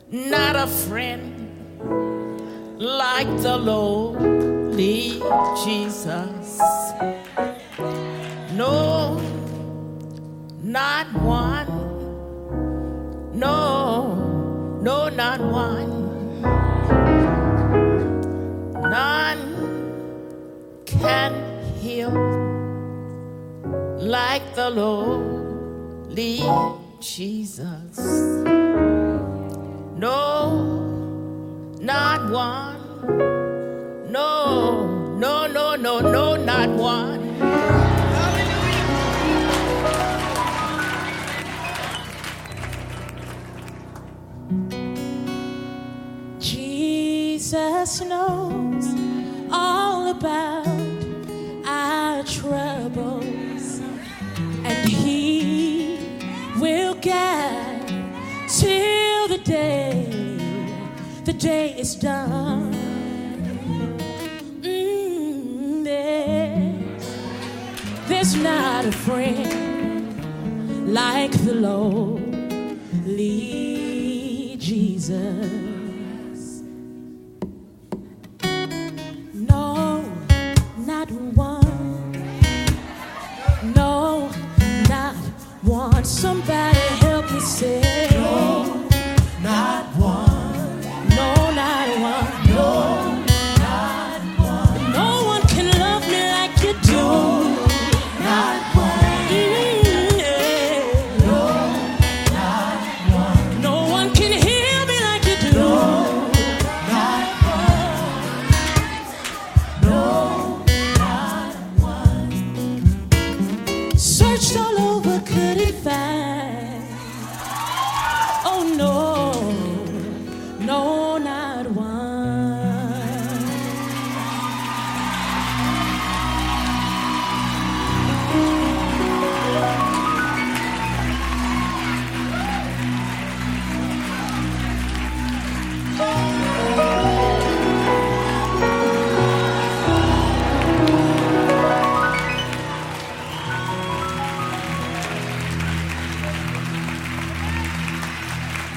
not a friend like the lowly Jesus. No, not one. No, no, not one. None can heal like the lowly Jesus. No, not one. No, no, no, no, no, not one. Jesus knows all about our troubles, and He will guide till the day is done. There's not a friend like the lowly Jesus. No, not one. No, not one. Somebody help me say. No, not one. No, not one. No, not one. No one can love me like you do. No, not one. Yeah. No, not one. No one can heal me like you do. No, not one. No, not one. Searched all over, couldn't find